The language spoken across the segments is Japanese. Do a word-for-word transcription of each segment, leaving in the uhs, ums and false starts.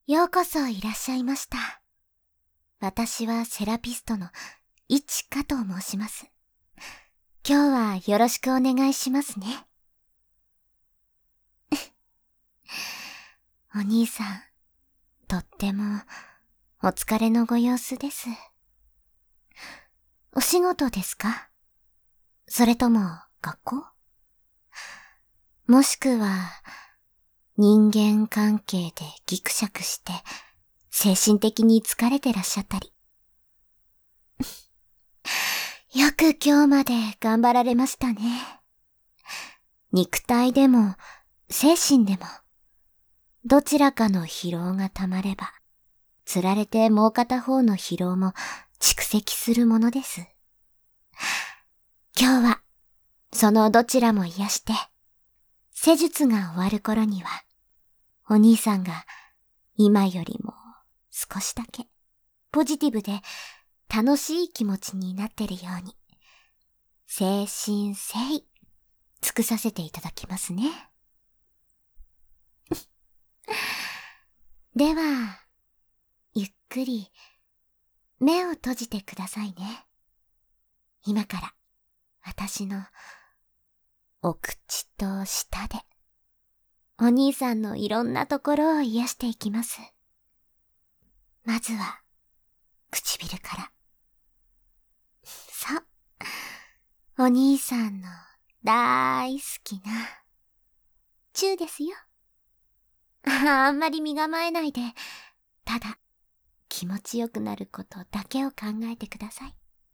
ようこそいらっしゃいました。私はセラピストのいちかと申します。今日はよろしくお願いしますね。お兄さん、とってもお疲れのご様子です。お仕事ですか？それとも学校？もしくは人間関係でギクシャクして精神的に疲れてらっしゃったり。よく今日まで頑張られましたね。肉体でも精神でもどちらかの疲労がたまれば、つられてもう片方の疲労も蓄積するものです。今日はそのどちらも癒して、施術が終わる頃には、お兄さんが今よりも少しだけポジティブで楽しい気持ちになってるように、誠心誠意尽くさせていただきますね。では、ゆっくり目を閉じてくださいね。今から私のお口と舌でお兄さんのいろんなところを癒していきます。まずは唇から。そう、お兄さんの大好きなチューですよ。あんまり身構えないで、ただ気持ちよくなることだけを考えてください。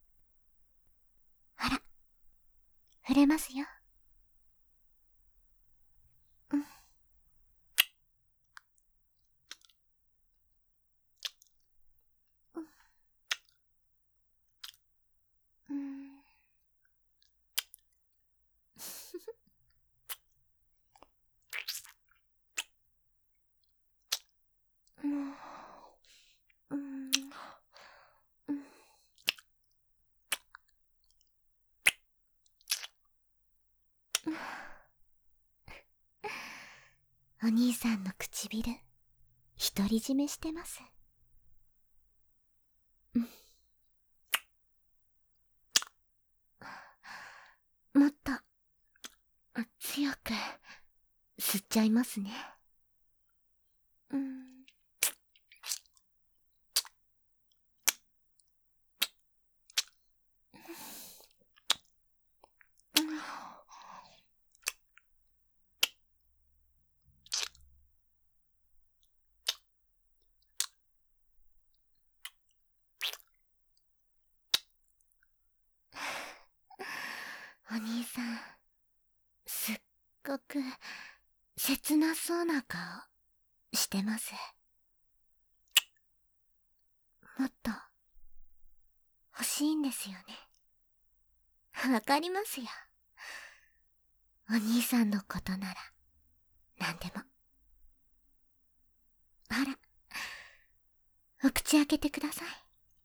あら、触れますよ。うん。うん。うん。うん。お兄さんの唇、独り占めしてます。うん。もっと強く吸っちゃいますね。うん。お兄さん、すっごく切なそうな顔してます。もっと欲しいんですよね。わかりますよ。お兄さんのことなら何でも。ほら、お口開けてください。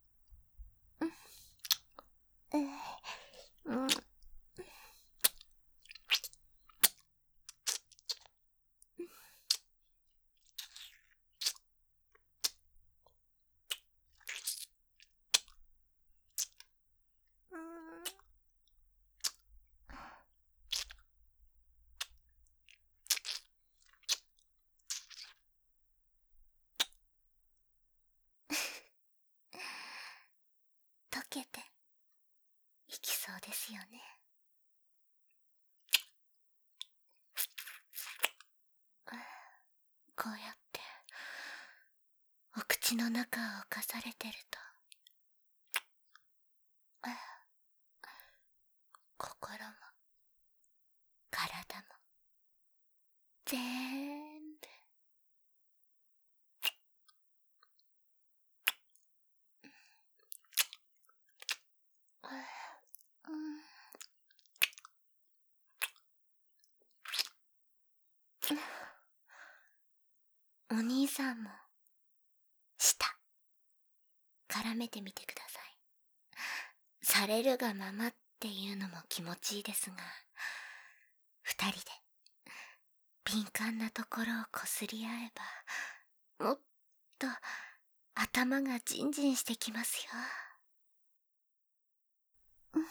うん。うん。溶けていきそうですよね。こうやってお口の中を侵されてると、心も体もぜーんぶお兄さんも舌絡めてみてください。されるがままっていうのも気持ちいいですが、二人で敏感なところをこすり合えばもっと頭がジンジンしてきますよ。うん。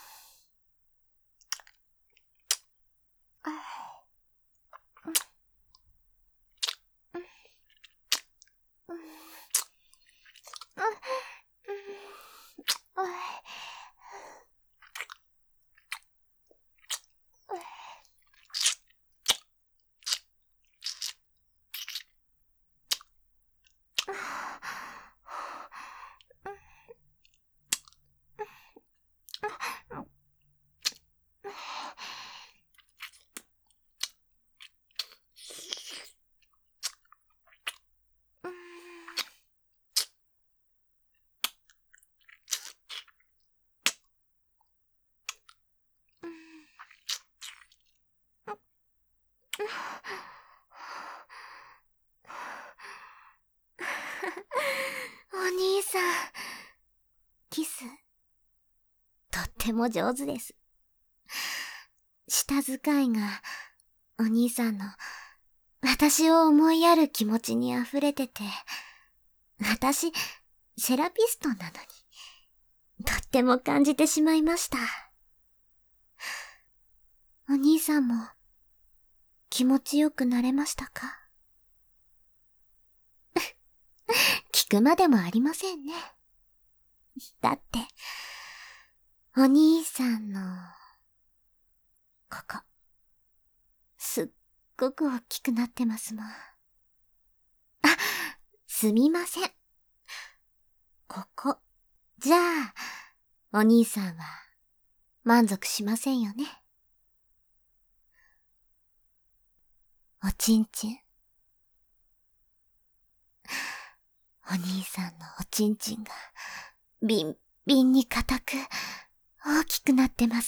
お兄さん、キス、とっても上手です。舌遣いが、お兄さんの、私を思いやる気持ちに溢れてて、私、セラピストなのに、とっても感じてしまいました。お兄さんも、気持ちよくなれましたか？聞くまでもありませんね。だって、お兄さんの、ここ、すっごく大きくなってますもん。あ、すみません。ここ、じゃあ、お兄さんは、満足しませんよね。おちんちん。お兄さんのおちんちんが、ビンビンに硬く、大きくなってます。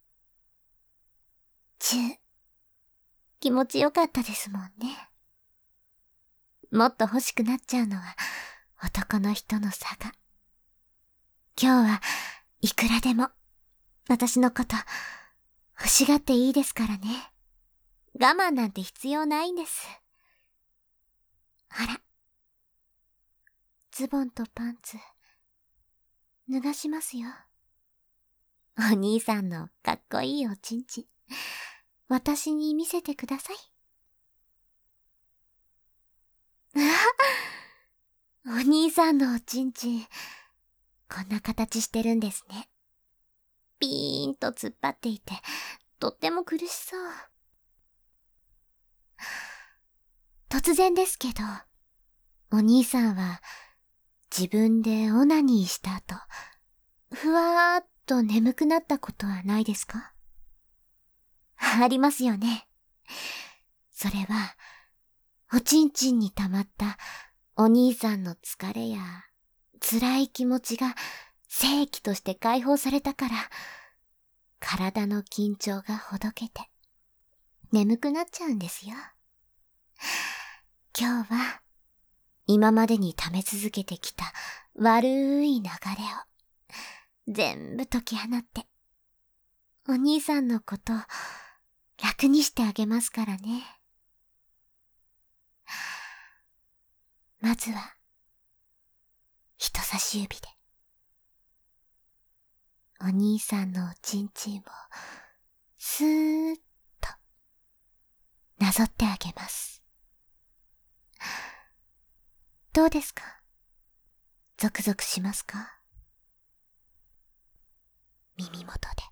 チュー、気持ちよかったですもんね。もっと欲しくなっちゃうのは、男の人の差が。今日はいくらでも、私のこと、欲しがっていいですからね。我慢なんて必要ないんです。あら。ズボンとパンツ、脱がしますよ。お兄さんのかっこいいおちんちん、私に見せてください。あ、お兄さんのおちんちん、こんな形してるんですね。ピーンと突っ張っていて、とっても苦しそう。突然ですけど、お兄さんは自分でオナニーした後、ふわーっと眠くなったことはないですか？ありますよね。それは、おちんちんに溜まったお兄さんの疲れや辛い気持ちが生気として解放されたから、体の緊張がほどけて、眠くなっちゃうんですよ。今日は、今までに溜め続けてきた悪い流れを、全部解き放って、お兄さんのことを楽にしてあげますからね。まずは、人差し指で、お兄さんのおちんちんを、スーッと、なぞってあげます。どうですか？ゾクゾクしますか？耳元で、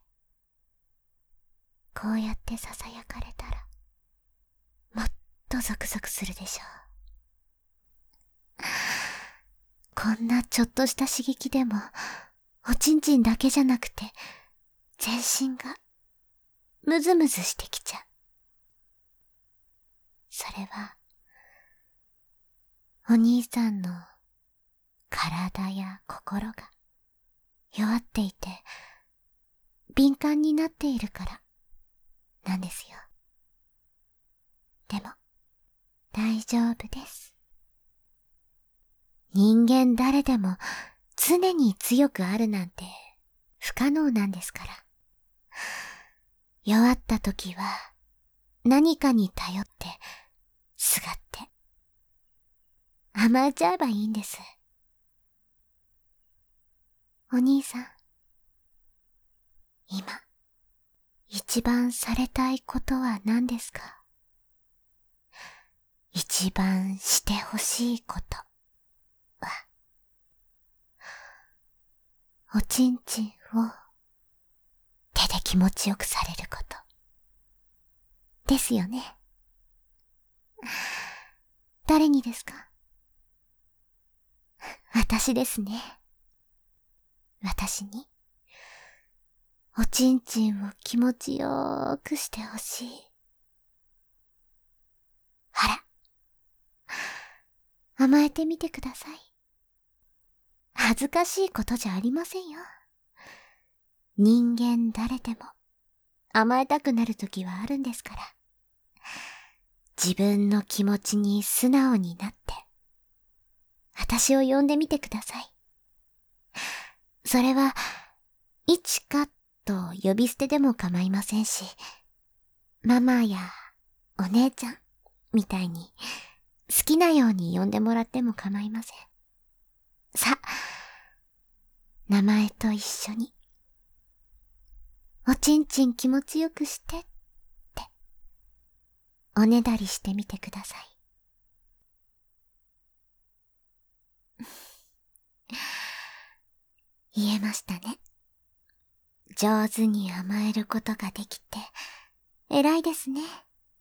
こうやって囁かれたら、もっとゾクゾクするでしょう。こんなちょっとした刺激でも、おちんちんだけじゃなくて、全身が、ムズムズしてきちゃう。それは、お兄さんの、体や心が、弱っていて、敏感になっているから、なんですよ。でも、大丈夫です。人間誰でも常に強くあるなんて不可能なんですから。弱った時は何かに頼って、すがって、 甘えちゃえばいいんです。お兄さん、今、一番されたいことは何ですか？一番してほしいことは、おちんちんを手で気持ちよくされること。ですよね。誰にですか？私ですね。私に、おちんちんを気持ちよーくしてほしい。あら、甘えてみてください。恥ずかしいことじゃありませんよ。人間誰でも甘えたくなるときはあるんですから。自分の気持ちに素直になって、私を呼んでみてください。それは、いちかと呼び捨てでも構いませんし、ママやお姉ちゃんみたいに好きなように呼んでもらっても構いません。さ、名前と一緒に、おちんちん気持ちよくしてって、おねだりしてみてください。言えましたね。上手に甘えることができて、偉いですね。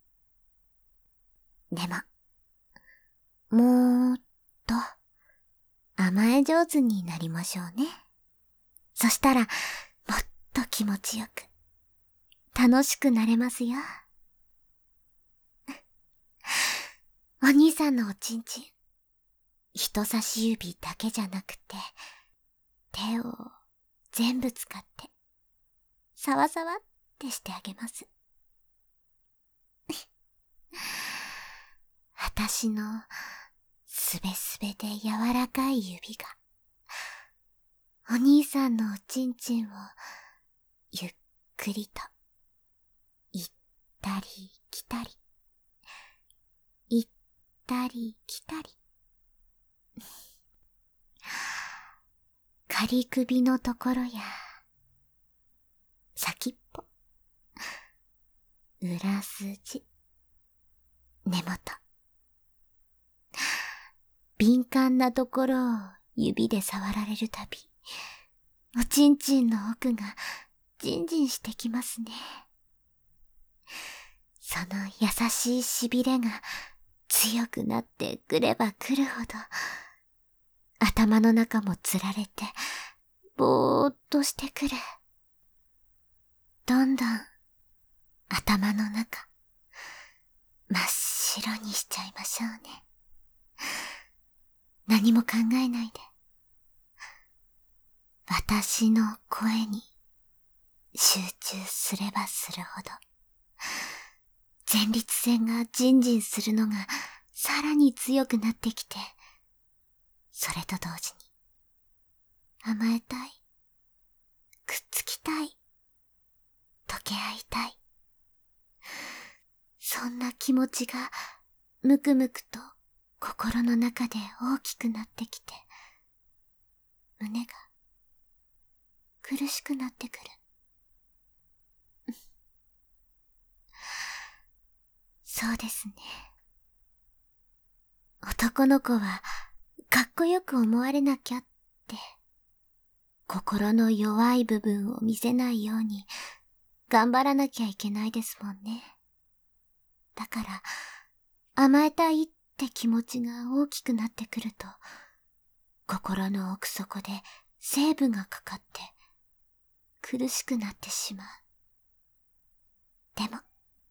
でも、もーっと、甘え上手になりましょうね。そしたら、もっと気持ちよく、楽しくなれますよ。お兄さんのおちんちん、人差し指だけじゃなくて、手を全部使って、さわさわってしてあげます。私のすべすべで柔らかい指が、お兄さんのおちんちんを、ゆっくりと、行ったり来たり、行ったり来たり。仮首のところや、先っぽ、裏筋、根元。敏感なところを指で触られるたび、おちんちんの奥がジンジンしてきますね。その優しいしびれが強くなってくればくるほど、頭の中もつられて、ぼーっとしてくる。どんどん、頭の中、真っ白にしちゃいましょうね。何も考えないで。私の声に集中すればするほど、前立腺がジンジンするのがさらに強くなってきて、それと同時に、甘えたい、くっつきたい、溶け合いたい。そんな気持ちがむくむくと心の中で大きくなってきて、胸が苦しくなってくる。そうですね。男の子はかっこよく思われなきゃって、心の弱い部分を見せないように頑張らなきゃいけないですもんね。だから、甘えたいって気持ちが大きくなってくると、心の奥底でセーブがかかって苦しくなってしまう。でも、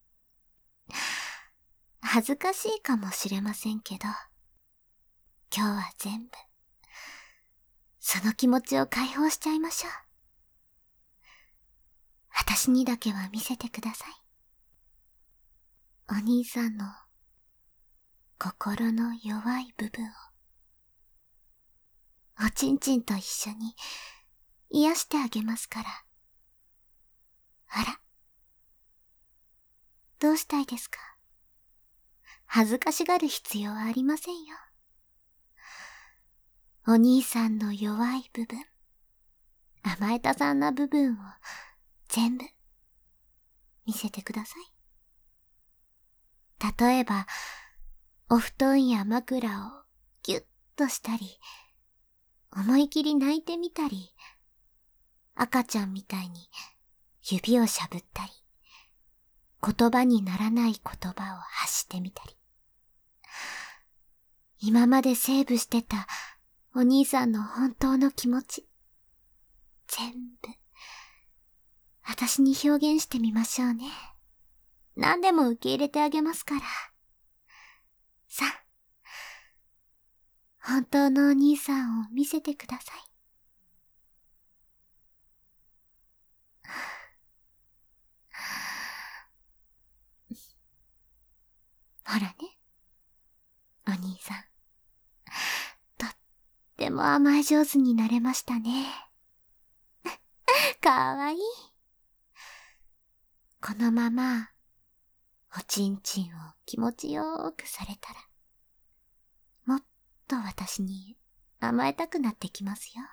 恥ずかしいかもしれませんけど、今日は全部、その気持ちを解放しちゃいましょう。私にだけは見せてください。お兄さんの心の弱い部分を、おちんちんと一緒に癒してあげますから。あら、どうしたいですか？恥ずかしがる必要はありませんよ。 お兄さんの弱い部分、甘えたさんな部分を全部見せてください。例えば、お布団や枕をギュッとしたり、思い切り泣いてみたり、赤ちゃんみたいに指をしゃぶったり、言葉にならない言葉を発してみたり。今までセーブしてたお兄さんの本当の気持ち、全部、私に表現してみましょうね。何でも受け入れてあげますから。さあ、本当のお兄さんを見せてください。ほらね、お兄さん。とっても甘え上手になれましたね。かわいい。このまま、おちんちんを気持ちよーくされたら、もっと私に甘えたくなってきますよ。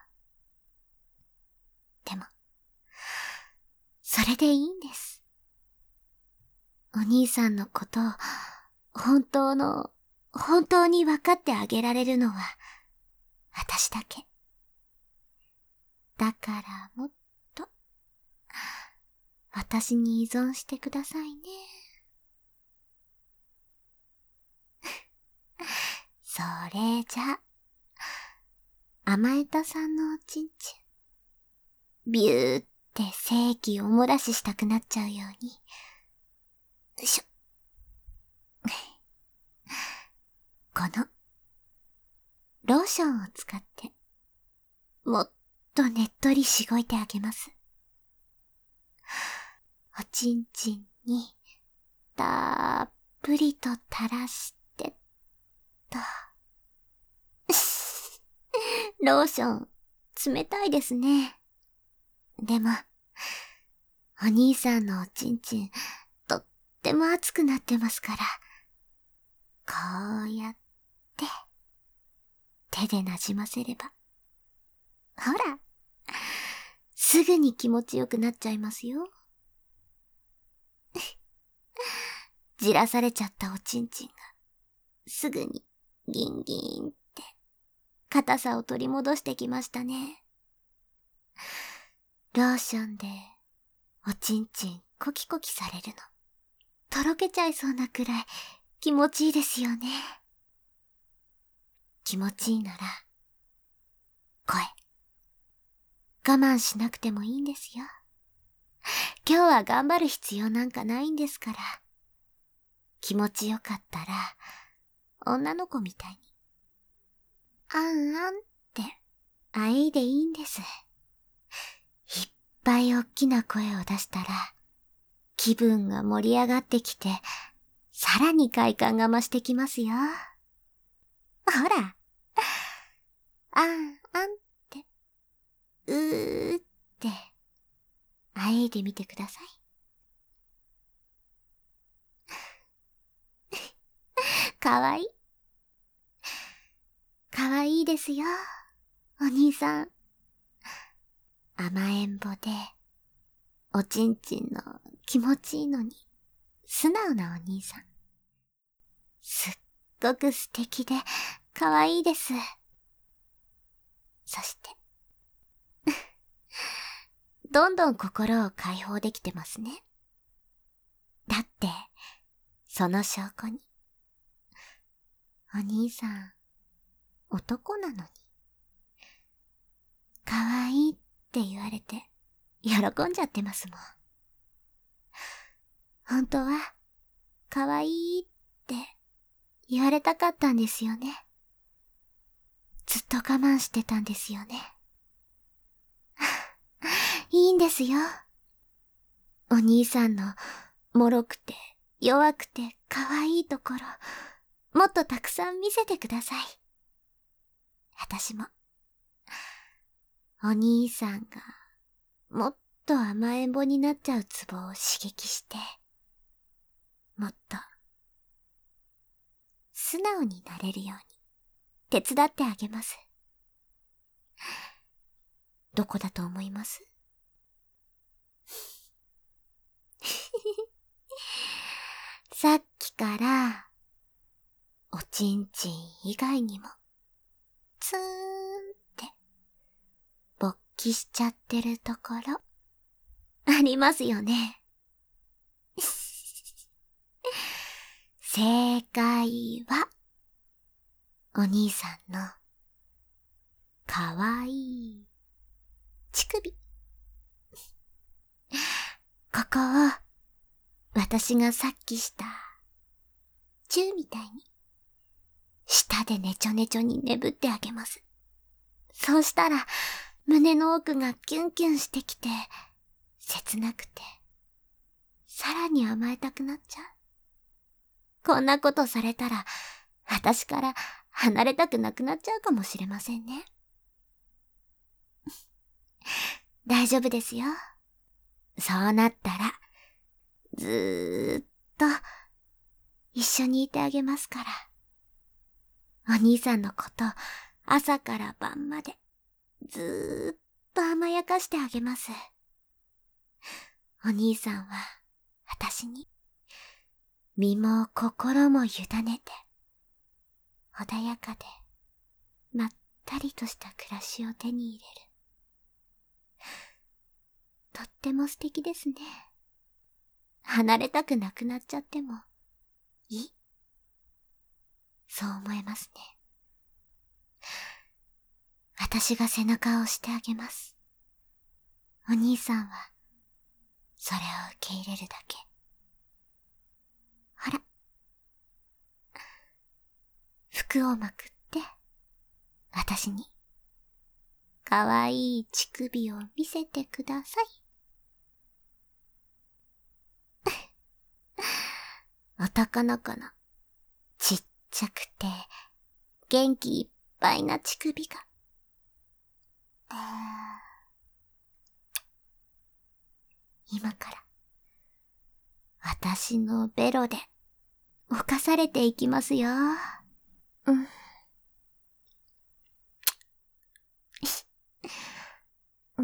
でも、それでいいんです。お兄さんのことを、本当の、本当に分かってあげられるのは、私だけ。だからもっと、私に依存してくださいね。それじゃ、甘えたさんのおちんちん、ビューって精液を漏らししたくなっちゃうように、よいしょ。この、ローションを使って、もっとねっとりしごいてあげます。おちんちんに、たっぷりと垂らしてっと。ローション、冷たいですね。でも、お兄さんのおちんちん、とっても熱くなってますから、こうやって、手でなじませれば。ほら、すぐに気持ちよくなっちゃいますよ。じらされちゃったおちんちんが、すぐにギンギンって、硬さを取り戻してきましたね。ローションで、おちんちんコキコキされるの、とろけちゃいそうなくらい気持ちいいですよね。気持ちいいなら、声、我慢しなくてもいいんですよ。今日は頑張る必要なんかないんですから。気持ちよかったら、女の子みたいに、あんあんって、あえいでいいんです。いっぱいおっきな声を出したら、気分が盛り上がってきて、さらに快感が増してきますよ。ほら、あんあんって、うーって、あえいでみてください。かわいい。かわいいですよ、お兄さん。甘えん坊で、おちんちんの気持ちいいのに、素直なお兄さん。すっごく素敵で、かわいいです。そして、どんどん心を解放できてますね。だって、その証拠に、お兄さん、男なのに、かわいいって言われて、喜んじゃってますもん。本当は、かわいいって言われたかったんですよね。ずっと我慢してたんですよね。いいんですよ。お兄さんの、脆くて、弱くて、かわいいところ、もっとたくさん見せてください。私も、お兄さんが、もっと甘えん坊になっちゃうツボを刺激して、もっと、素直になれるように、手伝ってあげます。 どこだと思います？さっきから、おちんちん以外にも、ツーンって、勃起しちゃってるところ、ありますよね。正解は、お兄さんの、かわいい、乳首。ここを、私がさっきした、チューみたいに、舌でねちょねちょに眠ってあげます。そうしたら、胸の奥がキュンキュンしてきて、切なくて、さらに甘えたくなっちゃう。こんなことされたら、私から離れたくなくなっちゃうかもしれませんね。大丈夫ですよ。そうなったら、ずーっと、一緒にいてあげますから。お兄さんのこと、朝から晩まで、ずーっと甘やかしてあげます。お兄さんは、私に、身も心も委ねて、穏やかで、まったりとした暮らしを手に入れる。とっても素敵ですね。離れたくなくなっちゃっても、いい。そう思えますね。私が背中を押してあげます。お兄さんは、それを受け入れるだけ。ほら。服をまくって、私に、かわいい乳首を見せてください。男の子の、ちっちゃくて、元気いっぱいな乳首が。今から、私のベロで、侵されていきますよ。うん。うん。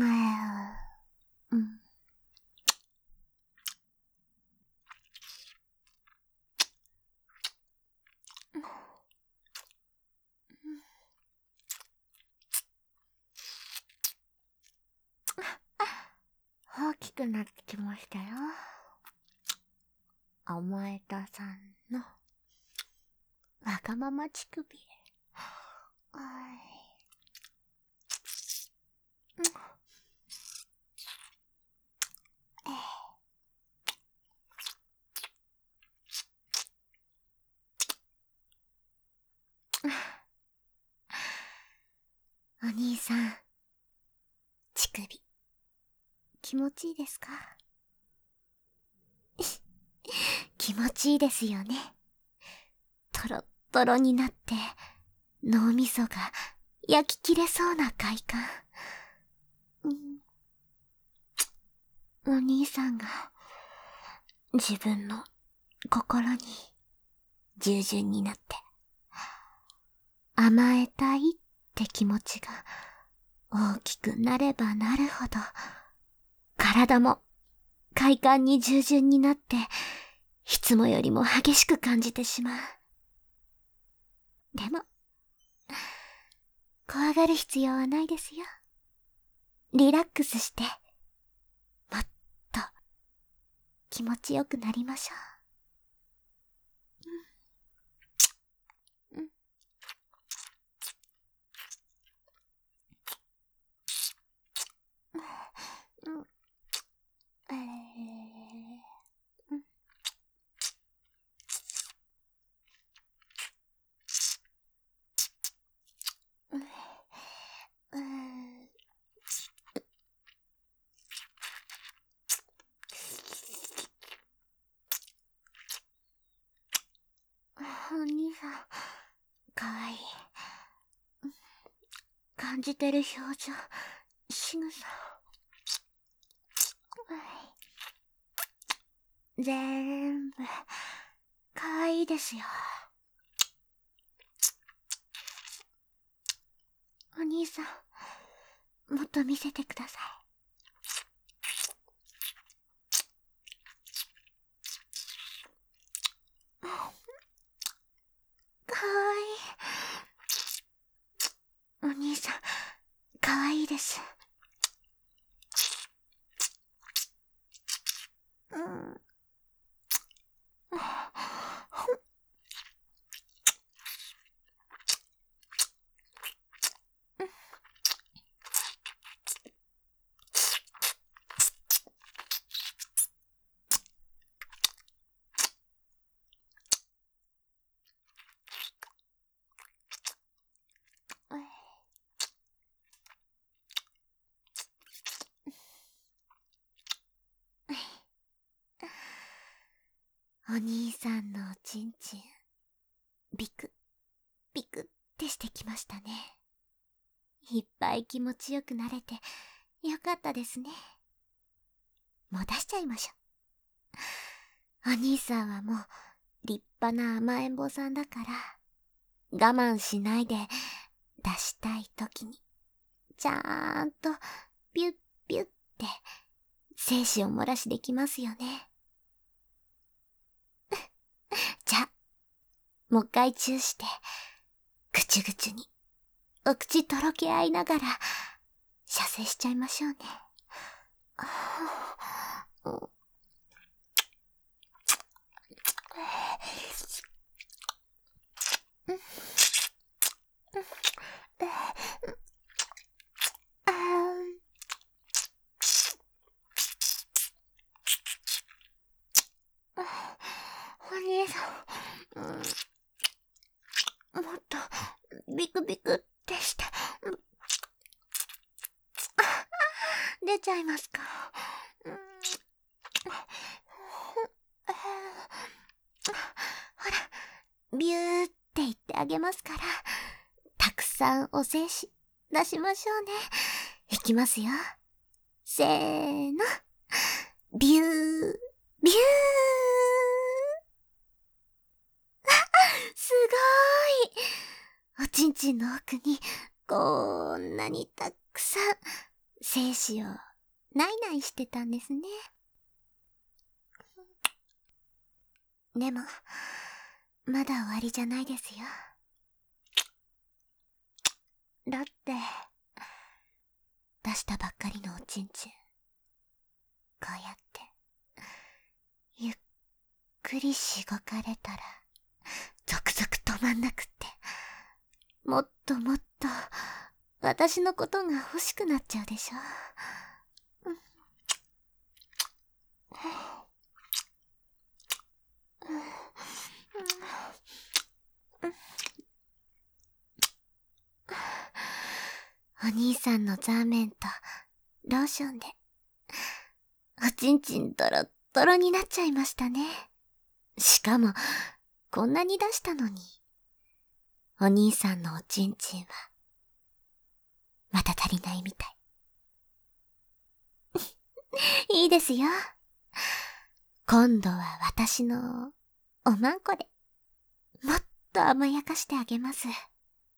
大きくなってきましたよ。甘えたさんのわがまま乳首。お兄さん、乳首、気持ちいいですか？気持ちいいですよね。トロットロになって、脳みそが焼き切れそうな快感。お兄さんが、自分の心に従順になって、甘えたいって気持ちが大きくなればなるほど、体も快感に従順になって、いつもよりも激しく感じてしまう。でも、怖がる必要はないですよ。リラックスして、もっと気持ちよくなりましょう。うん。うん。うん。えー、うん。うん。うん。お兄さん、かわいい。感じてる表情、仕草。全部、かわいいですよ。お兄さん、 もっと見せてください。かわいい。お兄さん、かわいいです。うん。お兄さんのおちんちん、ビク、ビクってしてきましたね。いっぱい気持ちよくなれて、よかったですね。もう出しちゃいましょう。お兄さんはもう、立派な甘えん坊さんだから、我慢しないで、出したいときに、ちゃーんと、ピュッピュッって、精子を漏らしできますよね。じゃ、もう一回チューして、ぐちゅぐちゅに、お口とろけ合いながら、射精しちゃいましょうね。お兄さん、もっとビクビクってして、出ちゃいますか。ほら、ビューって言ってあげますから、たくさんお精子出しましょうね。いきますよ。せーの。ビュー、ビュー。すごーい。おちんちんの奥に、こんなにたくさん、精子を、ないないしてたんですね。でも、まだ終わりじゃないですよ。だって、出したばっかりのおちんちん、こうやって、ゆっくりしごかれたら、ゾクゾク止まんなくって、もっともっと、私のことが欲しくなっちゃうでしょ。お兄さんのザーメンとローションで、おちんちんドロッドロになっちゃいましたね。しかも、こんなに出したのに、お兄さんのおちんちんは、また足りないみたい。いいですよ。今度は私のおまんこで、もっと甘やかしてあげます。